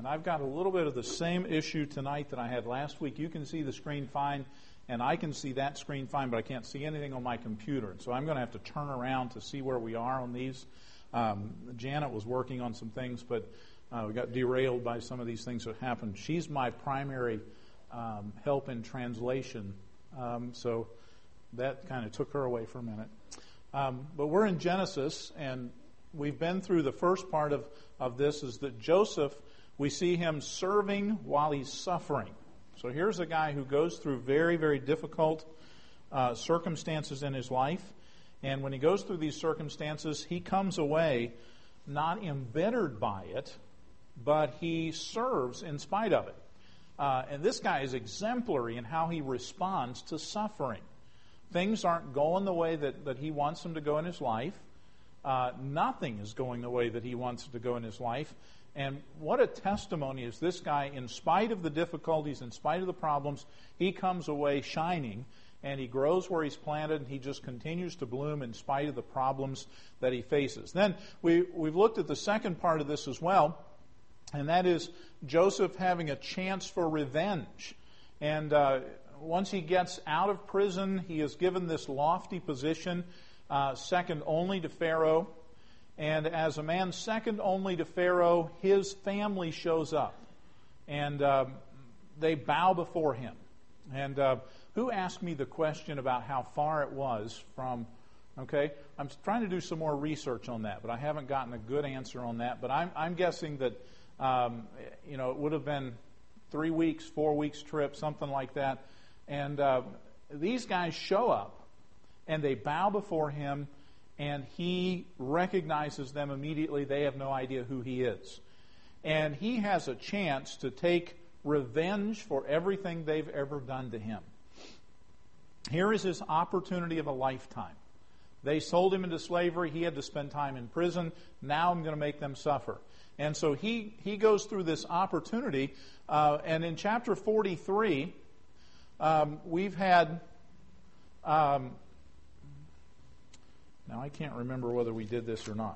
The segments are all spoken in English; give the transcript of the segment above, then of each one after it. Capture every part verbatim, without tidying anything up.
And I've got a little bit of the same issue tonight that I had last week. You can see the screen fine, and I can see that screen fine, but I can't see anything on my computer. And so I'm going to have to turn around to see where we are on these. Um, Janet was working on some things, but uh, we got derailed by some of these things that happened. She's my primary um, help in translation, um, so that kind of took her away for a minute. Um, but we're in Genesis, and we've been through the first part of, of this, is that Joseph, we see him serving while he's suffering. So here's a guy who goes through very, very difficult uh, circumstances in his life. And when he goes through these circumstances, he comes away not embittered by it, but he serves in spite of it. Uh, and this guy is exemplary in how he responds to suffering. Things aren't going the way that, that he wants them to go in his life. Uh, nothing is going the way that he wants it to go in his life. And what a testimony is this guy, in spite of the difficulties, in spite of the problems, he comes away shining, and he grows where he's planted, and he just continues to bloom in spite of the problems that he faces. Then we, we've looked at the second part of this as well, and that is Joseph having a chance for revenge. And uh, once he gets out of prison, he is given this lofty position, uh, second only to Pharaoh. And as a man second only to Pharaoh, his family shows up. And uh, they bow before him. And uh, who asked me the question about how far it was from, okay? I'm trying to do some more research on that, but I haven't gotten a good answer on that. But I'm, I'm guessing that, um, you know, it would have been three weeks, four weeks trip, something like that. And uh, these guys show up, and they bow before him, and he recognizes them immediately. They have no idea who he is. And he has a chance to take revenge for everything they've ever done to him. Here is his opportunity of a lifetime. They sold him into slavery. He had to spend time in prison. Now I'm going to make them suffer. And so he, he goes through this opportunity. Uh, and in chapter forty-three, um, we've had... Um, Now, I can't remember whether we did this or not.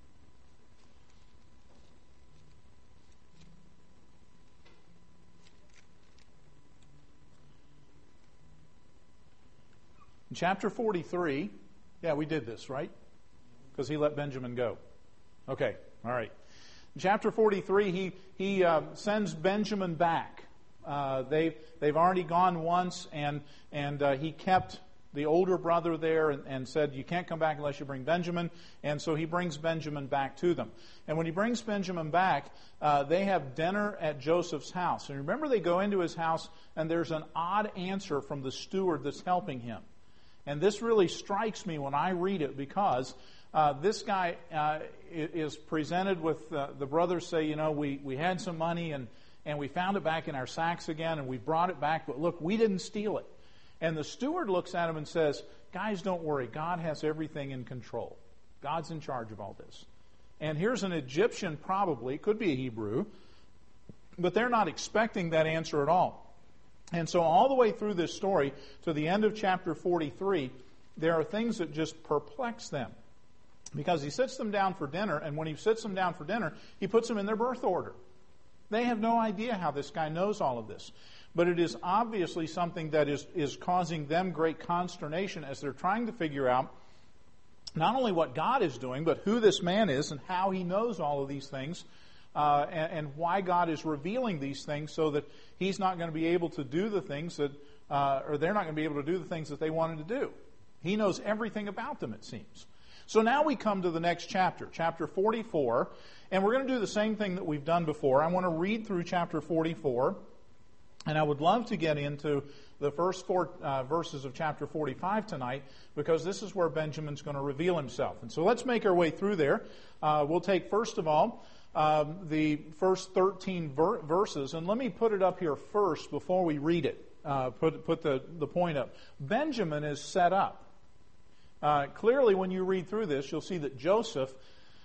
In chapter forty-three, yeah, we did this, right? Because he let Benjamin go. Okay, all right. In chapter forty-three, he, he uh, sends Benjamin back. Uh, they've, they've already gone once, and, and uh, he kept the older brother there and, and said, you can't come back unless you bring Benjamin. And so he brings Benjamin back to them. And when he brings Benjamin back, uh, they have dinner at Joseph's house. And remember, they go into his house, and there's an odd answer from the steward that's helping him. And this really strikes me when I read it, because uh, this guy uh, is presented with, uh, the brothers say, you know, we, we had some money, and, and we found it back in our sacks again, and we brought it back, but look, we didn't steal it. And the steward looks at him and says, guys, don't worry. God has everything in control. God's in charge of all this. And here's an Egyptian, probably, could be a Hebrew, but they're not expecting that answer at all. And so all the way through this story, to the end of chapter forty-three, there are things that just perplex them. Because he sits them down for dinner, and when he sits them down for dinner, he puts them in their birth order. They have no idea how this guy knows all of this. But it is obviously something that is, is causing them great consternation as they're trying to figure out not only what God is doing, but who this man is and how he knows all of these things, uh, and, and why God is revealing these things so that he's not going to be able to do the things that, uh, or they're not going to be able to do the things that they wanted to do. He knows everything about them, it seems. So now we come to the next chapter, chapter forty-four, and we're going to do the same thing that we've done before. I want to read through chapter forty-four. And I would love to get into the first four uh, verses of chapter forty-five tonight, because this is where Benjamin's going to reveal himself. And so let's make our way through there. Uh, we'll take, first of all, um, the first thirteen ver- verses. And let me put it up here first before we read it. Uh, put put the, the point up. Benjamin is set up. Uh, clearly, when you read through this, you'll see that Joseph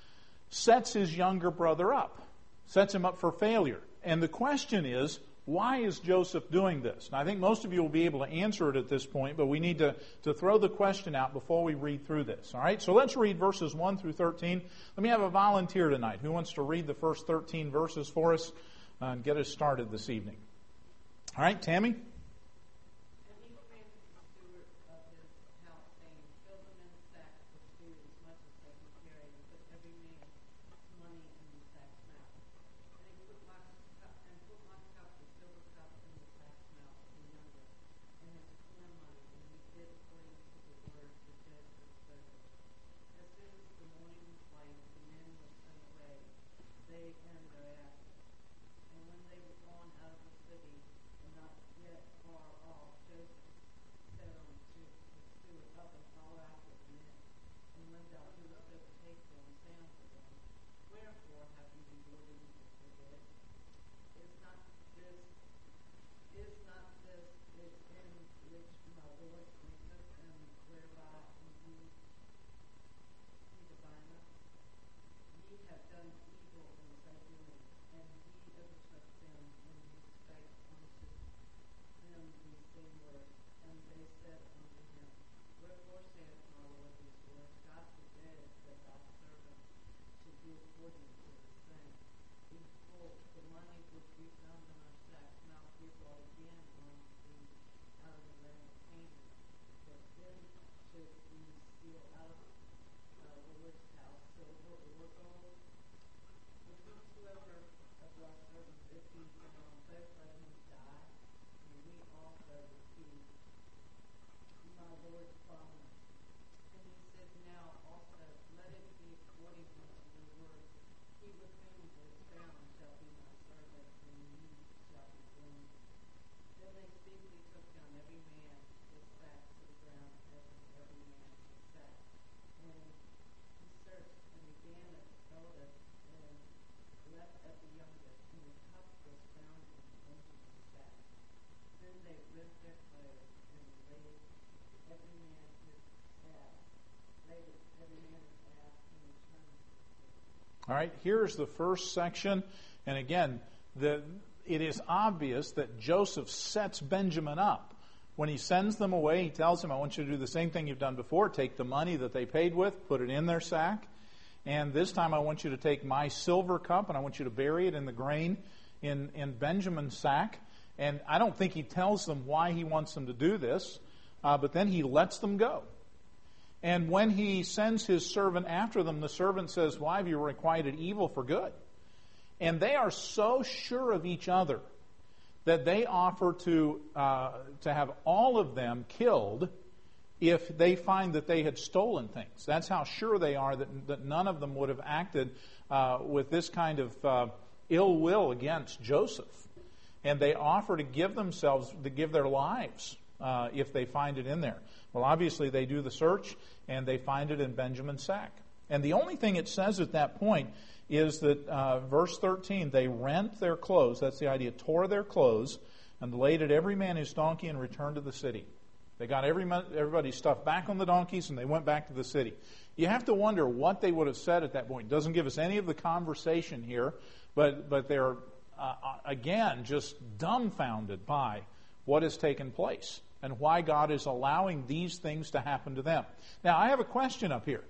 sets his younger brother up. Sets him up for failure. And the question is, why is Joseph doing this? And I think most of you will be able to answer it at this point, but we need to, to throw the question out before we read through this. All right, so let's read verses one through thirteen. Let me have a volunteer tonight. Who wants to read the first thirteen verses for us uh, and get us started this evening. All right, Tammy? All right, here's the first section. And again, the, it is obvious that Joseph sets Benjamin up. When he sends them away, he tells him, I want you to do the same thing you've done before. Take the money that they paid with, put it in their sack. And this time I want you to take my silver cup and I want you to bury it in the grain in, in Benjamin's sack. And I don't think he tells them why he wants them to do this, uh, but then he lets them go. And when he sends his servant after them, the servant says, why have you requited evil for good? And they are so sure of each other that they offer to uh, to have all of them killed if they find that they had stolen things. That's how sure they are that, that none of them would have acted uh, with this kind of uh, ill will against Joseph. And they offer to give themselves, to give their lives uh, if they find it in there. Well, obviously they do the search and they find it in Benjamin's sack. And the only thing it says at that point is that uh, verse thirteen, they rent their clothes, that's the idea, tore their clothes, and laid at every man his donkey and returned to the city. They got every everybody's stuff back on the donkeys and they went back to the city. You have to wonder what they would have said at that point. It doesn't give us any of the conversation here, but, but they're, uh, again, just dumbfounded by what has taken place and why God is allowing these things to happen to them. Now, I have a question up here.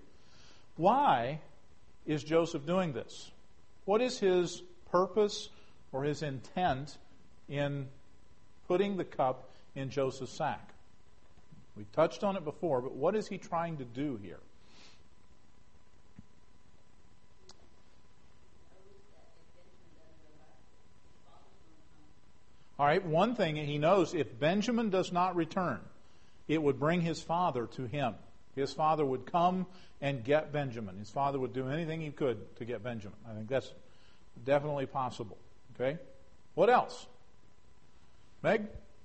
Why is Joseph doing this? What is his purpose or his intent in putting the cup in Joseph's sack? We touched on it before, but what is he trying to do here? All right, one thing he knows, if Benjamin does not return, it would bring his father to him. His father would come and get Benjamin. His father would do anything he could to get Benjamin. I think that's definitely possible. Okay? What else? Meg?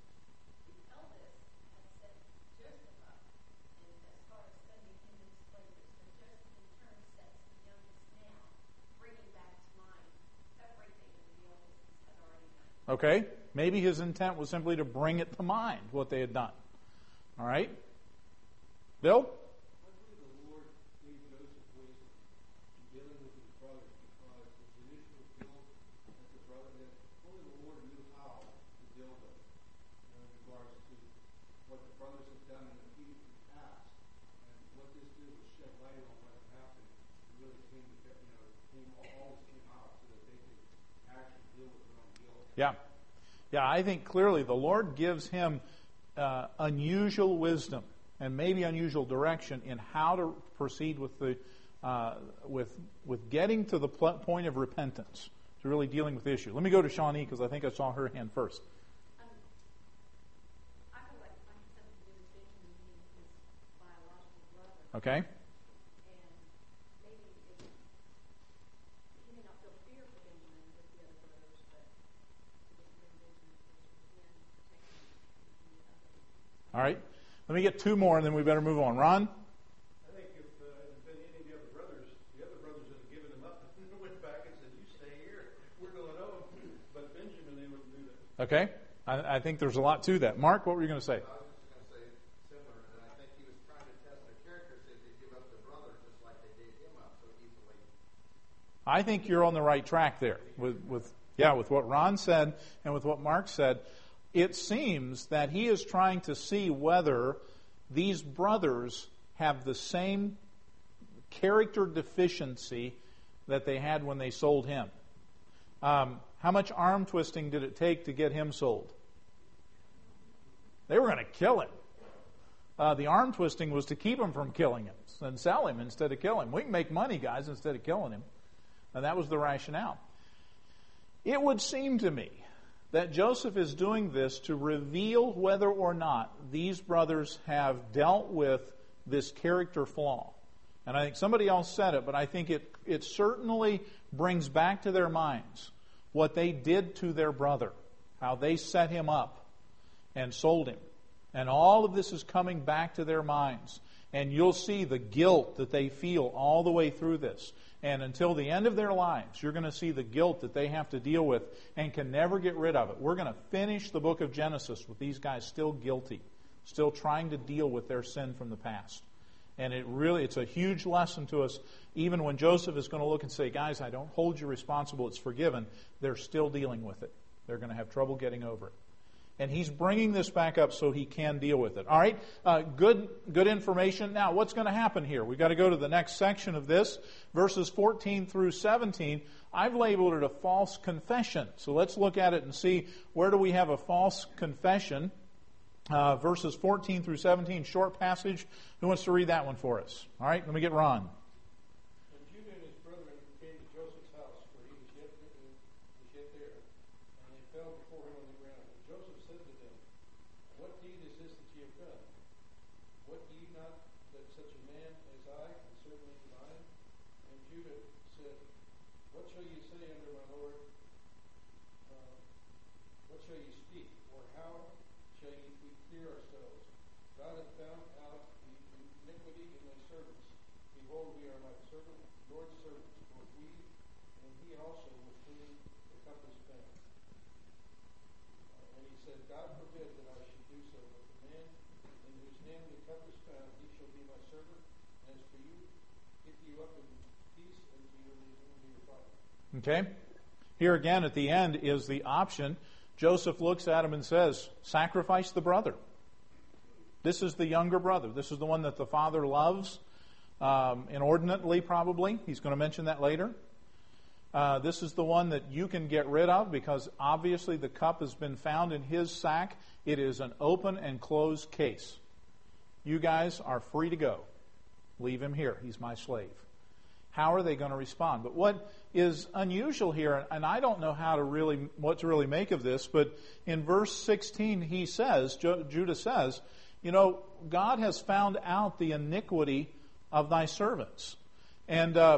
Okay? Maybe his intent was simply to bring it to mind, what they had done. All right? Bill? Yeah. Yeah, I think clearly the Lord gives him uh, unusual wisdom and maybe unusual direction in how to proceed with the uh, with with getting to the pl- point of repentance, to really dealing with the issue. Let me go to Shawnee because I think I saw her hand first. Um, I feel like I have something to do with Benjamin being his biological brother. Okay. And maybe it, he may not feel fear for Benjamin with the other brothers, but he didn't bring Benjamin closer to him, protect him from the other. All right. Let me get two more, and then we better move on. Ron? I think if uh, it had been any of the other brothers, the other brothers would have given him up and went back and said, you stay here. We're going home. But Benjamin, they wouldn't do that. Okay. I, I think there's a lot to that. Mark, what were you going to say? I was just going to say similar, and I think he was trying to test their character, so they give up their brother just like they gave him up so easily. I think you're on the right track there with, with yeah, with what Ron said and with what Mark said. It seems that he is trying to see whether these brothers have the same character deficiency that they had when they sold him. Um, how much arm twisting did it take to get him sold? They were going to kill him. Uh, the arm twisting was to keep him from killing him and sell him instead of kill him. We can make money, guys, instead of killing him. And that was the rationale. It would seem to me that Joseph is doing this to reveal whether or not these brothers have dealt with this character flaw. And I think somebody else said it, but I think it, it certainly brings back to their minds what they did to their brother, how they set him up and sold him. And all of this is coming back to their minds. And you'll see the guilt that they feel all the way through this. And until the end of their lives, you're going to see the guilt that they have to deal with and can never get rid of it. We're going to finish the book of Genesis with these guys still guilty, still trying to deal with their sin from the past. And it really, it's a huge lesson to us. Even when Joseph is going to look and say, guys, I don't hold you responsible, it's forgiven, they're still dealing with it. They're going to have trouble getting over it. And he's bringing this back up so he can deal with it. All right, uh, good good information. Now, what's going to happen here? We've got to go to the next section of this, verses fourteen through seventeen. I've labeled it a false confession. So let's look at it and see where do we have a false confession. Uh, verses fourteen through seventeen, short passage. Who wants to read that one for us? All right, let me get Ron. And Judah and his brethren came to Joseph's house, for he was yet, was yet there, and they fell before him on the ground. And Joseph said to them, what deed is this that ye have done? What ye not that such a man as I can certainly deny? And Judah said, what shall ye say unto my Lord? Uh, what shall ye speak? Or how shall ye we clear ourselves? God hath found out the iniquity in thy servants. Behold, we are thy servant, Lord's servants, both we and he also with whom the cup is found. Uh, and he said, God forbid that I should do so, but the man in whose hand the cup is found, he shall be my servant. And as for you, get you up in peace unto your, unto your father. Okay. Here again at the end is the option. Joseph looks at him and says, sacrifice the brother. This is the younger brother. This is the one that the father loves, um, inordinately probably. He's going to mention that later. Uh, this is the one that you can get rid of because obviously the cup has been found in his sack. It is an open and closed case. You guys are free to go. Leave him here. He's my slave. How are they going to respond? But what is unusual here, and I don't know how to really, what to really make of this, but in verse sixteen he says, Judah says, you know, God has found out the iniquity of thy servants. And uh,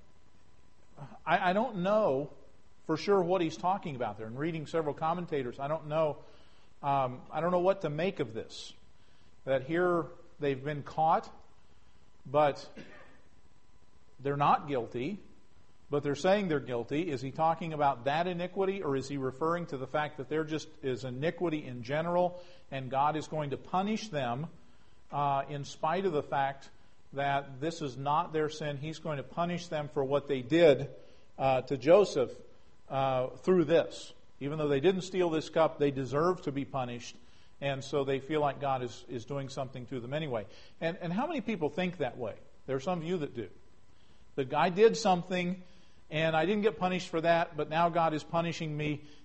I, I don't know for sure what he's talking about there. In reading several commentators, I don't know, um, I don't know what to make of this. That here they've been caught, but they're not guilty, but they're saying they're guilty. Is he talking about that iniquity, or is he referring to the fact that there just is iniquity in general, and God is going to punish them uh, in spite of the fact that this is not their sin? He's going to punish them for what they did uh, to Joseph uh, through this. Even though they didn't steal this cup, they deserve to be punished, and so they feel like God is, is doing something to them anyway. And, and how many people think that way? There are some of you that do. The guy did something, and I didn't get punished for that, but now God is punishing me,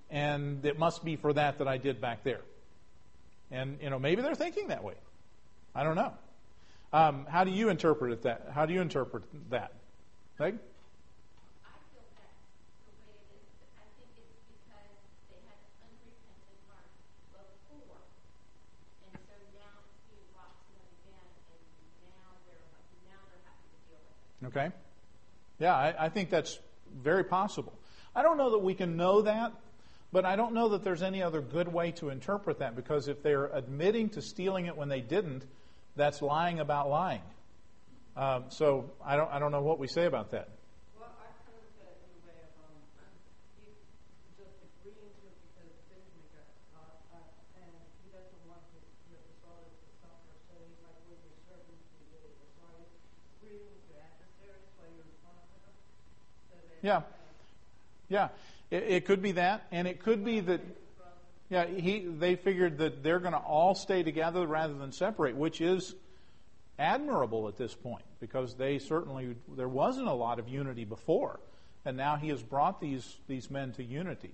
and it must be for that that I did back there. And, you know, maybe they're thinking that way. I don't know. Um, how do you interpret it that? How do you interpret that? Meg? I feel that's the way it is. I think it's because they had an unrepentant heart before. And so now it's being brought to them again, and now they're now they're having to deal with it. Okay. Yeah, I, I think that's very possible. I don't know that we can know that, but I don't know that there's any other good way to interpret that, because if they're admitting to stealing it when they didn't, that's lying about lying. Um, so I don't I don't know what we say about that. Well, I kind of look at it in a way of um, you just agreeing to it because Benjamin got caught, uh, and he doesn't want his, his father to suffer, so he's like, we're your servants, we did it. So are you agreeing with your adversaries while you're responsible? So that, Yeah. Yeah. It, it could be that, and it could be that yeah, he they figured that they're going to all stay together rather than separate, which is admirable at this point, because they certainly there wasn't a lot of unity before, and now he has brought these these men to unity.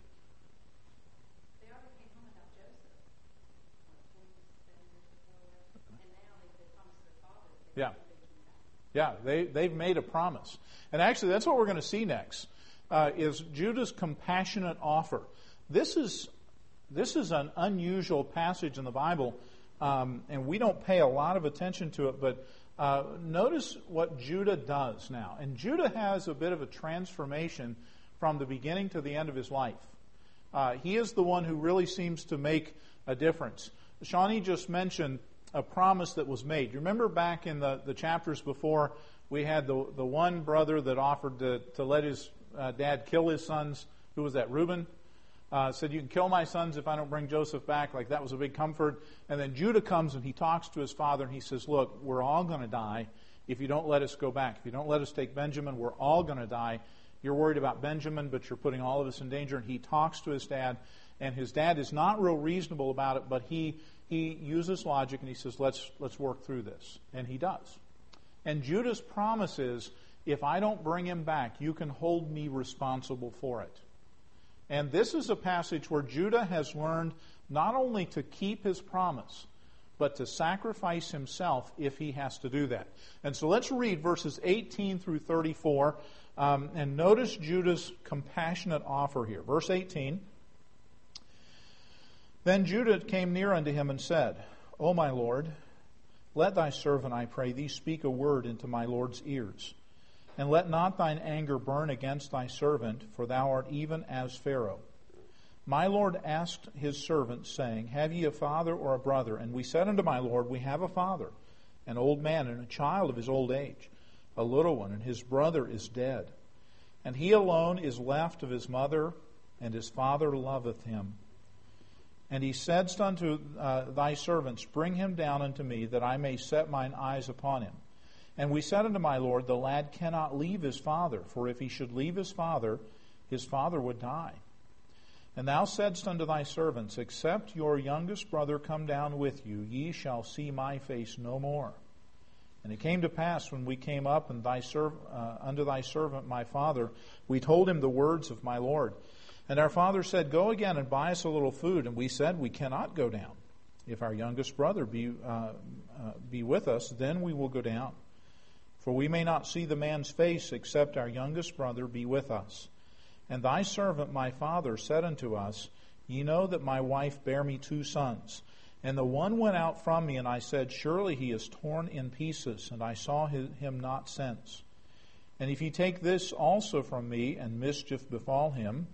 They already came home without Joseph, like twenty-seven years ago, and now they, they promised their father that Yeah. they would come back. Yeah, they they've made a promise, and actually that's what we're going to see next uh, is Judah's compassionate offer. This is this is an unusual passage in the Bible. Um, and we don't pay a lot of attention to it, but uh, notice what Judah does now. And Judah has a bit of a transformation from the beginning to the end of his life. Uh, he is the one who really seems to make a difference. Shawnee just mentioned a promise that was made. You remember back in the, the chapters before, we had the, the one brother that offered to, to let his uh, dad kill his sons. Who was that? Reuben? Uh, said, you can kill my sons if I don't bring Joseph back. Like, that was a big comfort. And then Judah comes and he talks to his father and he says, look, we're all going to die if you don't let us go back. If you don't let us take Benjamin, we're all going to die. You're worried about Benjamin, but you're putting all of us in danger. And he talks to his dad, and his dad is not real reasonable about it, but he he uses logic and he says, let's let's work through this. And he does. And Judah's promise is, if I don't bring him back, you can hold me responsible for it. And this is a passage where Judah has learned not only to keep his promise, but to sacrifice himself if he has to do that. And so let's read verses eighteen through thirty-four, um, and notice Judah's compassionate offer here. Verse eighteen, Then Judah came near unto him and said, O my Lord, let thy servant, I pray thee, speak a word into my Lord's ears. And let not thine anger burn against thy servant, for thou art even as Pharaoh. My Lord asked his servant, saying, Have ye a father or a brother? And we said unto my Lord, We have a father, an old man, and a child of his old age, a little one, and his brother is dead. And he alone is left of his mother, and his father loveth him. And he saidst unto uh, thy servants, Bring him down unto me, that I may set mine eyes upon him. And we said unto my Lord, The lad cannot leave his father, for if he should leave his father, his father would die. And thou saidst unto thy servants, Except your youngest brother come down with you, ye shall see my face no more. And it came to pass, when we came up and thy serv- uh, unto thy servant my father, we told him the words of my Lord. And our father said, Go again and buy us a little food. And we said, We cannot go down. If our youngest brother be uh, uh, be with us, then we will go down. For we may not see the man's face, except our youngest brother be with us. And thy servant my father said unto us, Ye know that my wife bare me two sons. And the one went out from me, and I said, Surely he is torn in pieces, and I saw him not since. And if ye take this also from me, and mischief befall him,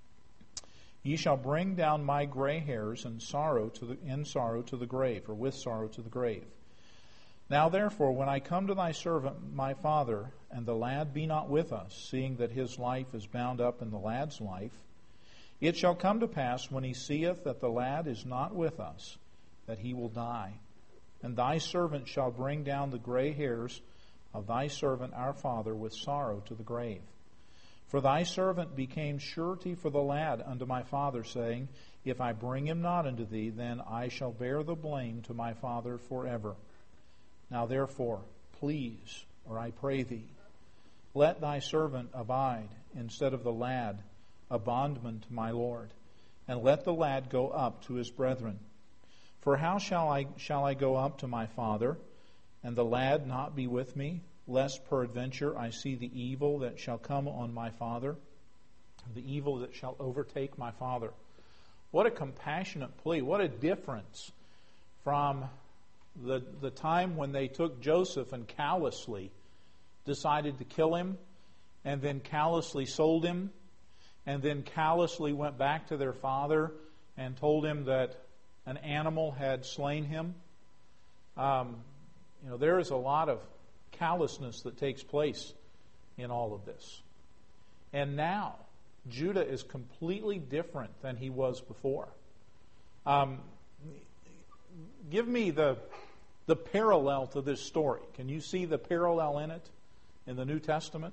ye shall bring down my gray hairs in sorrow to the, in sorrow to the grave, or with sorrow to the grave. Now therefore, when I come to thy servant my father, and the lad be not with us, seeing that his life is bound up in the lad's life, it shall come to pass, when he seeth that the lad is not with us, that he will die. And thy servant shall bring down the gray hairs of thy servant our father with sorrow to the grave. For thy servant became surety for the lad unto my father, saying, If I bring him not unto thee, then I shall bear the blame to my father forever. Now therefore, please, or I pray thee, let thy servant abide instead of the lad, a bondman to my Lord. and let the lad go up to his brethren. For how shall I shall I go up to my father, and the lad not be with me, lest peradventure I see the evil that shall come on my father, the evil that shall overtake my father? What a compassionate plea. What a difference from the, the time when they took Joseph and callously decided to kill him, and then callously sold him, and then callously went back to their father and told him that an animal had slain him. Um, you know, there is a lot of callousness that takes place in all of this. And now, Judah is completely different than he was before. Um, give me the the parallel to this story. Can you see the parallel in it in the New Testament?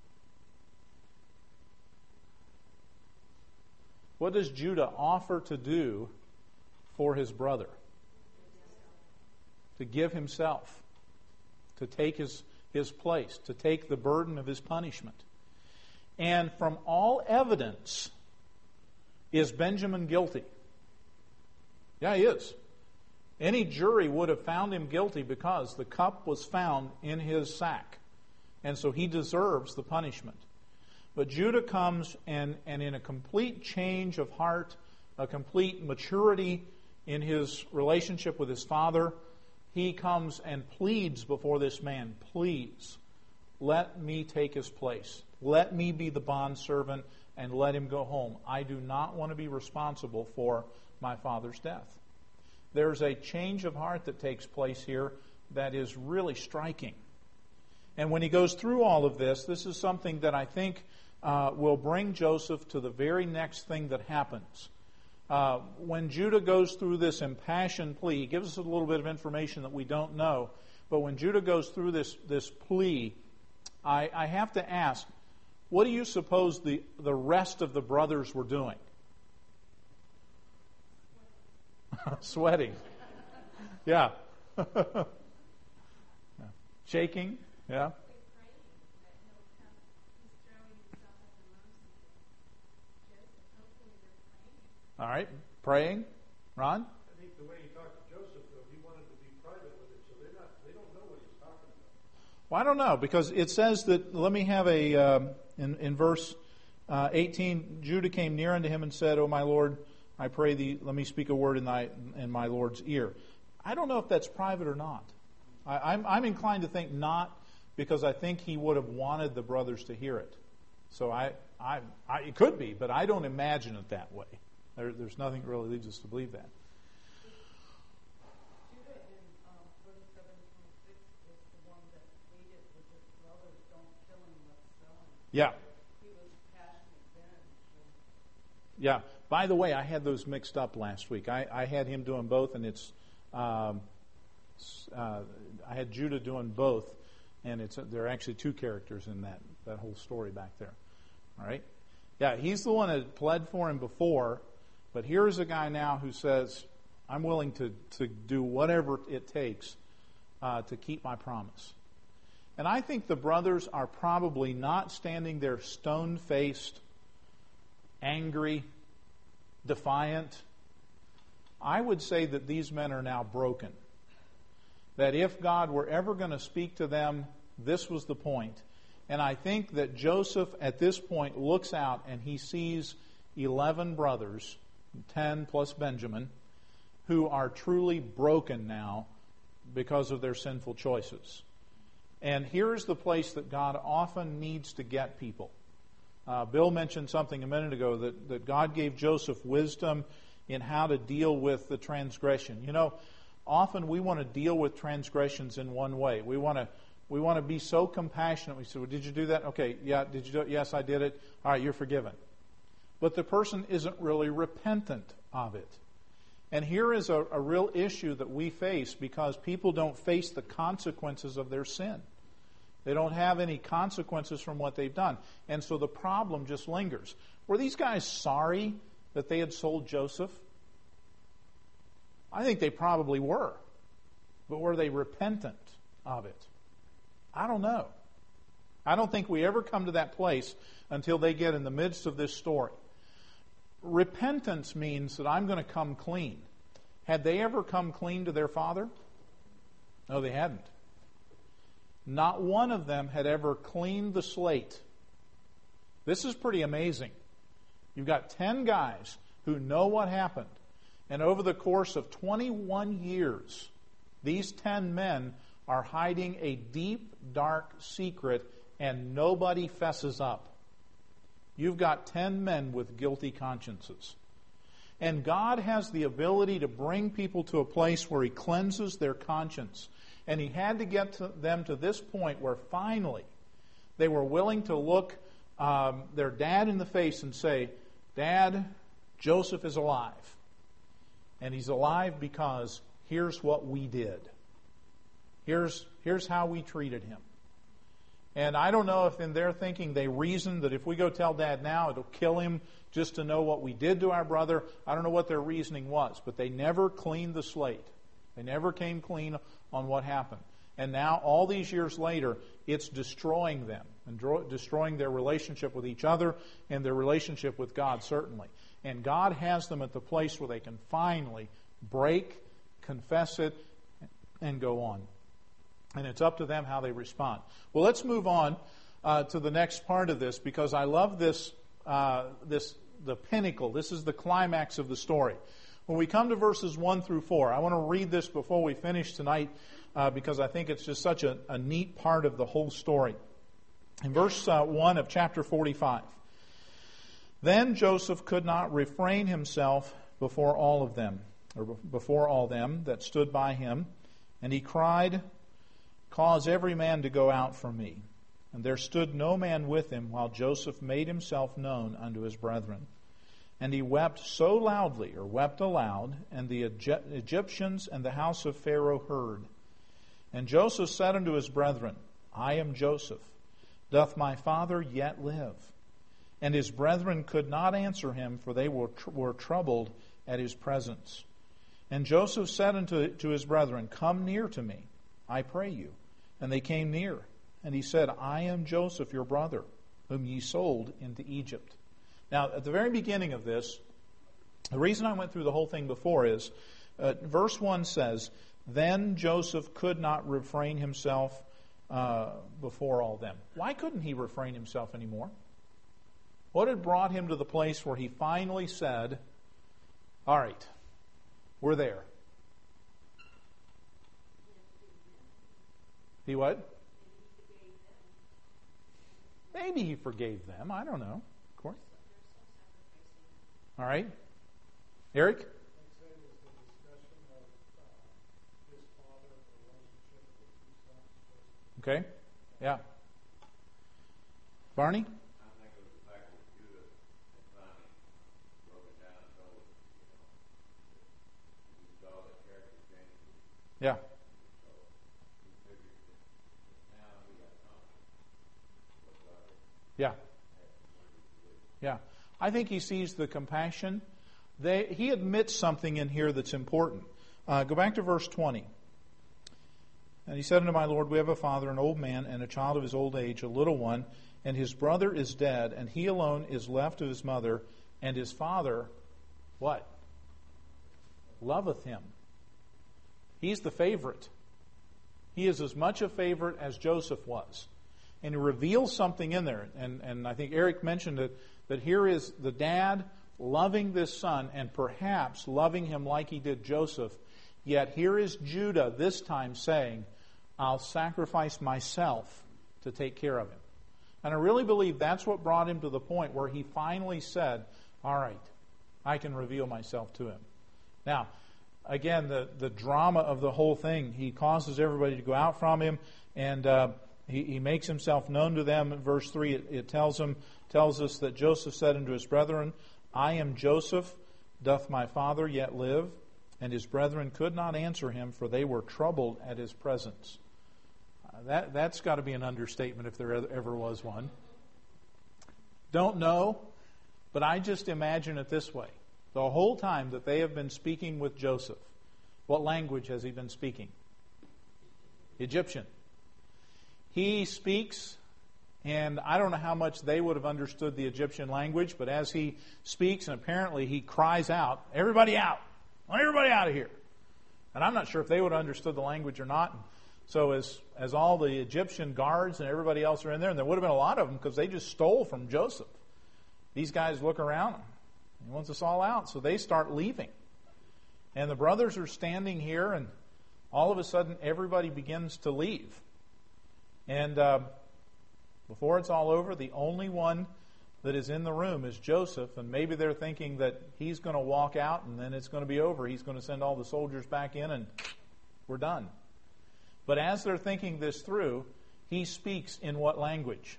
What does Judah offer to do for his brother? To give himself, to take his, his place, to take the burden of his punishment. And from all evidence, is Benjamin guilty? Yeah, he is. Any jury would have found him guilty because the cup was found in his sack. And so he deserves the punishment. But Judah comes and, and in a complete change of heart, a complete maturity in his relationship with his father, he comes and pleads before this man, please, let me take his place. Let me be the bondservant and let him go home. I do not want to be responsible for my father's death. There's a change of heart that takes place here that is really striking. And when he goes through all of this, this is something that I think uh, will bring Joseph to the very next thing that happens. Uh, when Judah goes through this impassioned plea, he gives us a little bit of information that we don't know, but when Judah goes through this, this plea, I, I have to ask, what do you suppose the, the rest of the brothers were doing? Sweating. Yeah. Yeah. Shaking. Yeah. All right. Praying. Ron? I think the way he talked to Joseph, though, he wanted to be private with it, so they're not, they don't know what he's talking about. Well, I don't know, because it says that, let me have a, um, in, in verse uh, eighteen, Judah came near unto him and said, O my Lord, I pray thee, let me speak a word in thy in my Lord's ear. I don't know if that's private or not. I, I'm, I'm inclined to think not, because I think he would have wanted the brothers to hear it. So I, I, I it could be, but I don't imagine it that way. There, there's nothing that really leads us to believe that. Judah in um, thirty-seven twenty-six is the one that pleaded with his brothers, don't kill him, let's sell him. Yeah. He was passionate then. Yeah. By the way, I had those mixed up last week. I, I had him doing both, and it's um, uh, I had Judah doing both, and it's there are actually two characters in that that whole story back there. All right. Yeah, he's the one that pled for him before, but here's a guy now who says, "I'm willing to to do whatever it takes uh, to keep my promise." And I think the brothers are probably not standing there stone-faced, angry, defiant. I would say that these men are now broken. That if God were ever going to speak to them, this was the point. And I think that Joseph at this point looks out and he sees eleven brothers, ten plus Benjamin, who are truly broken now because of their sinful choices. And here's the place that God often needs to get people. Uh, Bill mentioned something a minute ago that, that God gave Joseph wisdom in how to deal with the transgression. You know, often we want to deal with transgressions in one way. We want to we want to be so compassionate. We say, well, did you do that? Okay, yeah, did you do it? Yes, I did it. All right, you're forgiven. But the person isn't really repentant of it. And here is a, a real issue that we face because people don't face the consequences of their sin. They don't have any consequences from what they've done. And so the problem just lingers. Were these guys sorry that they had sold Joseph? I think they probably were. But were they repentant of it? I don't know. I don't think we ever come to that place until they get in the midst of this story. repentance means that I'm going to come clean. Had they ever come clean to their father? No, they hadn't. Not one of them had ever cleaned the slate. This is pretty amazing. You've got ten guys who know what happened. And over the course of twenty-one years, these ten men are hiding a deep, dark secret, and nobody fesses up. You've got ten men with guilty consciences. And God has the ability to bring people to a place where He cleanses their conscience. And He had to get to them to this point where finally they were willing to look um, their dad in the face and say, Dad, Joseph is alive. And he's alive because here's what we did. Here's, here's how we treated him. And I don't know if in their thinking they reasoned that if we go tell Dad now, it'll kill him just to know what we did to our brother. I don't know what their reasoning was, but they never cleaned the slate. They never came clean on what happened. And now, all these years later, it's destroying them and dro- destroying their relationship with each other and their relationship with God, certainly. And God has them at the place where they can finally break, confess it, and go on. And it's up to them how they respond. Well, let's move on uh, to the next part of this, because I love this, uh, this, the pinnacle. This is the climax of the story. When we come to verses one through four, I want to read this before we finish tonight uh, because I think it's just such a, a neat part of the whole story. In verse uh, one of chapter forty-five, then Joseph could not refrain himself before all of them, or before all them that stood by him, and he cried, Cause every man to go out from me. And there stood no man with him while Joseph made himself known unto his brethren. And he wept so loudly, or wept aloud, and the Egyptians and the house of Pharaoh heard. And Joseph said unto his brethren, I am Joseph. Doth my father yet live? And his brethren could not answer him, for they were, tr- were troubled at his presence. And Joseph said unto to his brethren, Come near to me, I pray you. And they came near. And he said, I am Joseph your brother, whom ye sold into Egypt. Now, at the very beginning of this, the reason I went through the whole thing before is, uh, verse one says, Then Joseph could not refrain himself uh, before all them. Why couldn't he refrain himself anymore? What had brought him to the place where he finally said, All right, we're there. He what? Maybe he forgave them. I don't know. Of course. All right. Eric? I'd say it was the discussion of uh, his father's relationship with his son. Okay. Yeah. Barney? I think it was the fact that Judah and Bonnie broke it down and told us, you know, you saw the character change. Yeah. So we figured that now we got confidence. What's our Yeah. Yeah. I think he sees the compassion. They, he admits something in here that's important. Uh, go back to verse twenty. And he said unto my Lord, We have a father, an old man, and a child of his old age, a little one, and his brother is dead, and he alone is left of his mother, and his father, what? Loveth him. He's the favorite. He is as much a favorite as Joseph was. And he reveals something in there. And, and I think Eric mentioned it, that here is the dad loving this son and perhaps loving him like he did Joseph. Yet here is Judah this time saying, I'll sacrifice myself to take care of him. And I really believe that's what brought him to the point where he finally said, all right, I can reveal myself to him. Now, again, the, the drama of the whole thing, he causes everybody to go out from him, and uh, he, he makes himself known to them. In verse three, it, it tells him, tells us that Joseph said unto his brethren, I am Joseph, doth my father yet live? And his brethren could not answer him, for they were troubled at his presence. Uh, that, that's got to be an understatement if there ever was one. Don't know, but I just imagine it this way. The whole time that they have been speaking with Joseph, what language has he been speaking? Egyptian. He speaks And I don't know how much they would have understood the Egyptian language, but as he speaks, and apparently he cries out, "Everybody out! Everybody out of here!" And I'm not sure if they would have understood the language or not. So as as all the Egyptian guards and everybody else are in there, and there would have been a lot of them because they just stole from Joseph. These guys look around. He wants us all out. So they start leaving. And the brothers are standing here, and all of a sudden everybody begins to leave. And uh, before it's all over, the only one that is in the room is Joseph, and maybe they're thinking that he's going to walk out and then it's going to be over. He's going to send all the soldiers back in and we're done. But as they're thinking this through, he speaks in what language?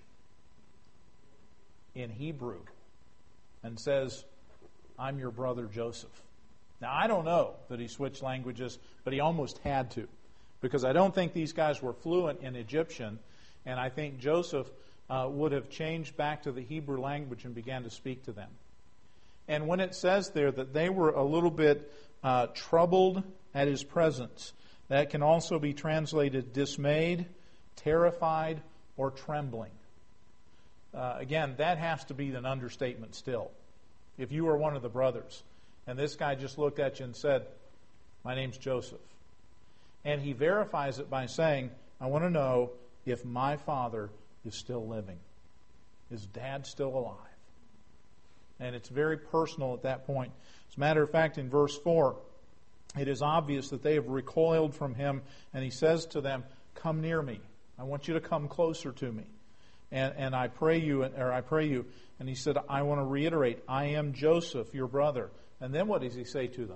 In Hebrew. And says, "I'm your brother Joseph." Now, I don't know that he switched languages, but he almost had to. Because I don't think these guys were fluent in Egyptian, and I think Joseph uh, would have changed back to the Hebrew language and began to speak to them. And when it says there that they were a little bit uh, troubled at his presence, that can also be translated dismayed, terrified, or trembling. Uh, again, that has to be an understatement still. If you were one of the brothers, and this guy just looked at you and said, "My name's Joseph." And he verifies it by saying, "I want to know if my father is still living. Is Dad still alive?" And it's very personal at that point. As a matter of fact, in verse four, it is obvious that they have recoiled from him, and he says to them, "Come near me. I want you to come closer to me. And, and I pray you, or I pray you." And he said, "I want to reiterate, I am Joseph, your brother." And then what does he say to them?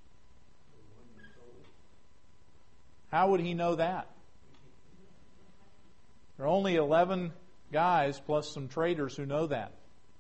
How would he know that? There are only eleven guys plus some traders who know that.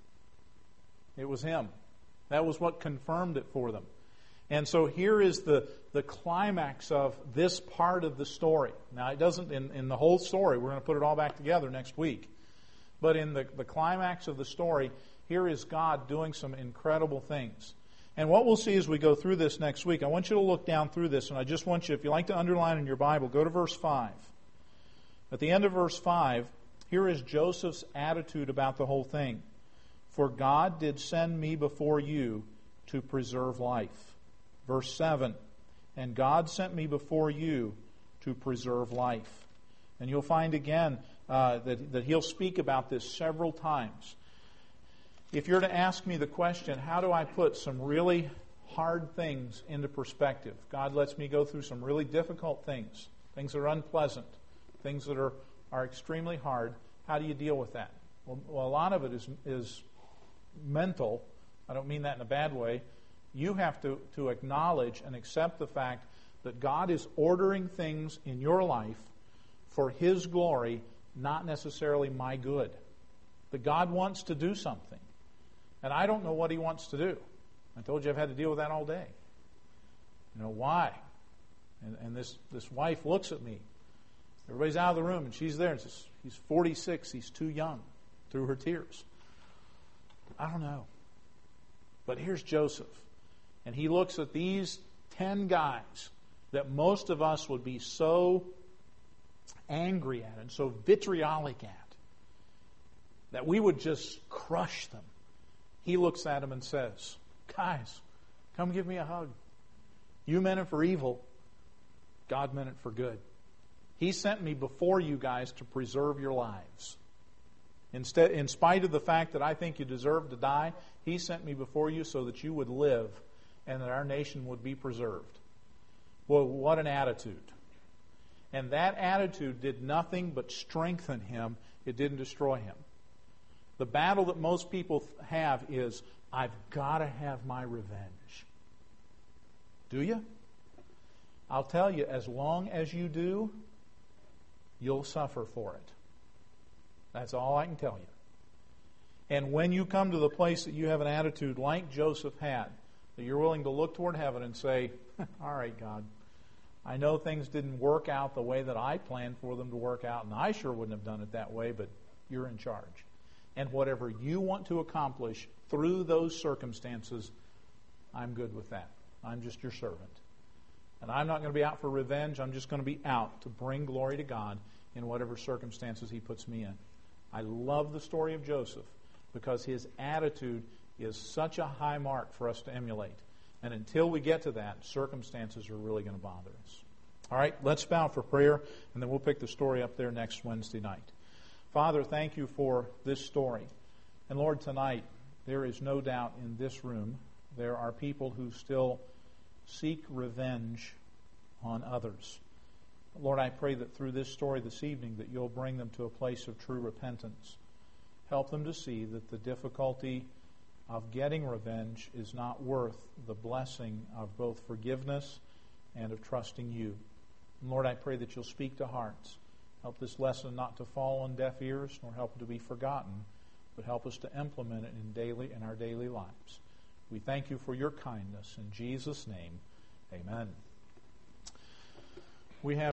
It was him. That was what confirmed it for them. And so here is the, the climax of this part of the story. Now, it doesn't, in, in the whole story, we're going to put it all back together next week. But in the, the climax of the story, here is God doing some incredible things. And what we'll see as we go through this next week, I want you to look down through this, and I just want you, if you like to underline in your Bible, go to verse five. At the end of verse five, here is Joseph's attitude about the whole thing. "For God did send me before you to preserve life." Verse seven, "And God sent me before you to preserve life." And you'll find again uh, that, that he'll speak about this several times. If you're to ask me the question, how do I put some really hard things into perspective? God lets me go through some really difficult things, things that are unpleasant, things that are, are extremely hard. How do you deal with that? Well, well, a lot of it is, is mental. I don't mean that in a bad way. You have to, to acknowledge and accept the fact that God is ordering things in your life for His glory, not necessarily my good. That God wants to do something. And I don't know what He wants to do. I told you I've had to deal with that all day. You know, why? And, and this, this wife looks at me. Everybody's out of the room, and she's there and says, "He's forty-six, he's too young," through her tears. I don't know. But here's Joseph. And he looks at these ten guys that most of us would be so angry at and so vitriolic at that we would just crush them. He looks at them and says, "Guys, come give me a hug. You meant it for evil. God meant it for good. He sent me before you guys to preserve your lives. Instead, in spite of the fact that I think you deserve to die, He sent me before you so that you would live and that our nation would be preserved." Well, what an attitude. And that attitude did nothing but strengthen him. It didn't destroy him. The battle that most people have is, "I've got to have my revenge." Do you? I'll tell you, as long as you do, you'll suffer for it. That's all I can tell you. And when you come to the place that you have an attitude like Joseph had, that you're willing to look toward heaven and say, "All right, God, I know things didn't work out the way that I planned for them to work out, and I sure wouldn't have done it that way, but you're in charge. And whatever you want to accomplish through those circumstances, I'm good with that. I'm just your servant. And I'm not going to be out for revenge. I'm just going to be out to bring glory to God in whatever circumstances He puts me in." I love the story of Joseph because his attitude is such a high mark for us to emulate. And until we get to that, circumstances are really going to bother us. All right, let's bow for prayer, and then we'll pick the story up there next Wednesday night. Father, thank you for this story. And Lord, tonight, there is no doubt in this room there are people who still seek revenge on others. Lord, I pray that through this story this evening that you'll bring them to a place of true repentance. Help them to see that the difficulty of getting revenge is not worth the blessing of both forgiveness and of trusting you. And Lord, I pray that you'll speak to hearts. Help this lesson not to fall on deaf ears, nor help it to be forgotten, but help us to implement it in daily in our daily lives. We thank you for your kindness. In Jesus' name, amen. We have